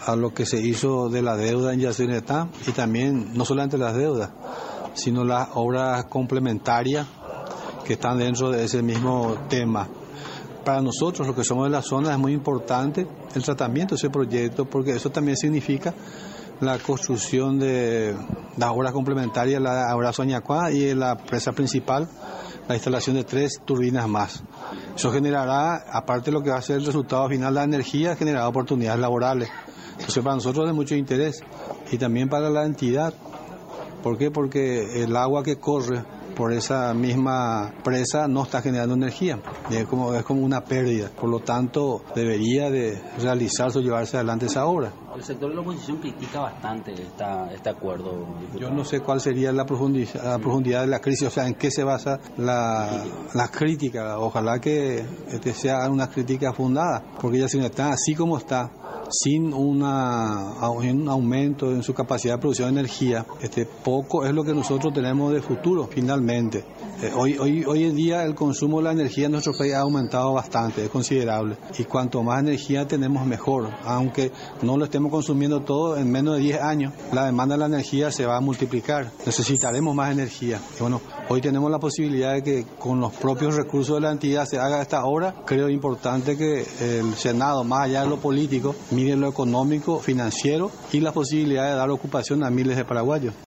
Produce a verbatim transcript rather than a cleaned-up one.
a lo que se hizo de la deuda en Yacyretá, y también no solamente las deudas, sino las obras complementarias que están dentro de ese mismo tema. Para nosotros, los que somos de la zona, es muy importante el tratamiento de ese proyecto, porque eso también significa la construcción de las obras complementarias, la obra Soñacuá y la presa principal, la instalación de tres turbinas más. Eso generará, aparte de lo que va a ser el resultado final de la energía, generará oportunidades laborales. Entonces para nosotros es de mucho interés, y también para la entidad. ¿Por qué? Porque el agua que corre por esa misma presa no está generando energía, es como, es como una pérdida. Por lo tanto, debería de realizarse o llevarse adelante esa obra. El sector de la oposición critica bastante esta, este acuerdo, diputado. Yo no sé cuál sería la profundidad, la profundidad de la crisis, o sea, en qué se basa la, la crítica. Ojalá que este sea una crítica fundada, porque ya si no está así como está, sin una, un aumento en su capacidad de producción de energía, este, poco es lo que nosotros tenemos de futuro, finalmente. Eh, hoy, hoy, hoy en día el consumo de la energía en nuestro país ha aumentado bastante, es considerable, y cuanto más energía tenemos mejor, aunque no lo estemos consumiendo todo, en menos de diez años la demanda de la energía se va a multiplicar, necesitaremos más energía. Y bueno, hoy tenemos la posibilidad de que con los propios recursos de la entidad se haga esta obra. Creo importante que el Senado, más allá de lo político, mire lo económico, financiero y la posibilidad de dar ocupación a miles de paraguayos.